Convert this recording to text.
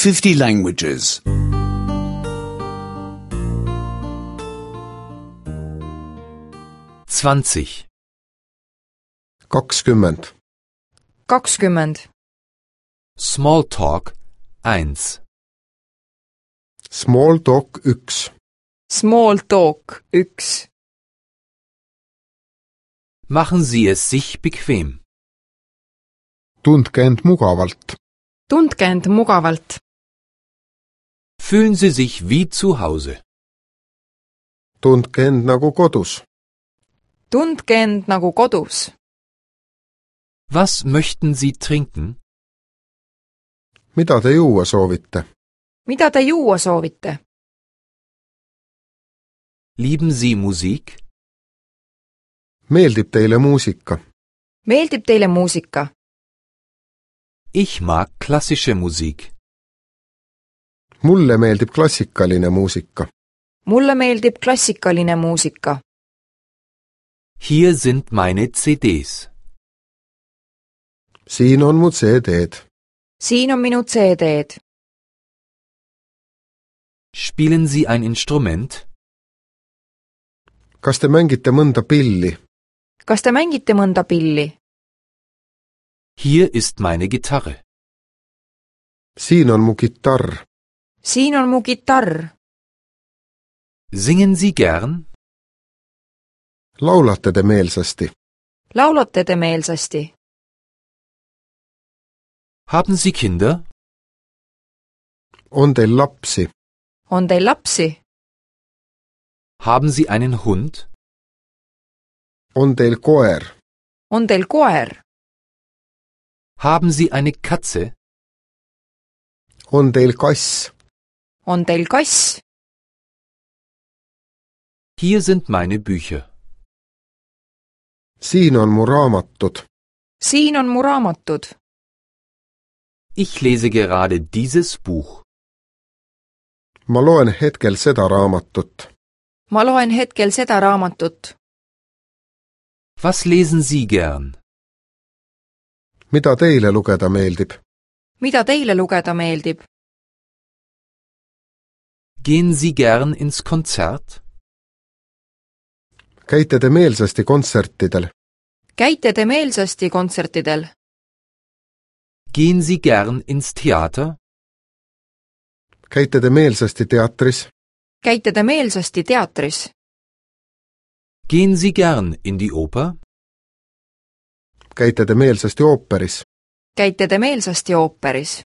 50 languages. 20. 20. 20. Small talk 1. Small talk 1. Small talk 1. Machen Sie es sich bequem. Tundke end mugavalt. Tundke end mugavalt. Fühlen Sie sich wie zu Hause. Tundke end nagu kodus. Tundke end nagu kodus. Was möchten Sie trinken? Mida te juua soovite? Mida te juua soovite? Lieben Sie Musik? Meeldib teile muusika? Meeldib teile muusika? Ich mag klassische Musik. Mulle meeldib klassikaline muusika. Mulle meeldib klassikaline muusika. Hier sind meine CDs. Siin on mu CD-d. Siin on minu CD-d. Spielen Sie ein Instrument? Kas te mängite mõnda pilli? Kas te mängite mõnda pilli? Hier ist meine Gitarre. Siin on mu kitarr. Siin on mu kitarr. Singen Sie gern? Laulate te meelsasti? Laulate te meelsasti? Haben Sie Kinder? On teil lapsi? On teil lapsi? Haben Sie einen Hund? On teil koer? On teil koer? Haben Sie eine Katze? On teil kass? On teil kass? Hier sind meine Bücher. Siin on mu raamatud. Siin on mu raamatud. Ich lese gerade dieses Buch. Ma loen hetkel seda raamatut. Ma loen hetkel seda raamatut. Was lesen Sie gern? Mida teile lugeda meeldib? Mida teile lugeda meeldib? Gehen Sie gern ins Konzert? Käite te meelsasti kontsertidel? Käite te meelsasti kontsertidel? Gehen Sie gern ins Theater? Käite te meelsasti teatris? Käite te meelsasti teatris? Gehen Sie gern in die Oper? Käite te meelsasti ooperis? Käite te meelsasti ooperis?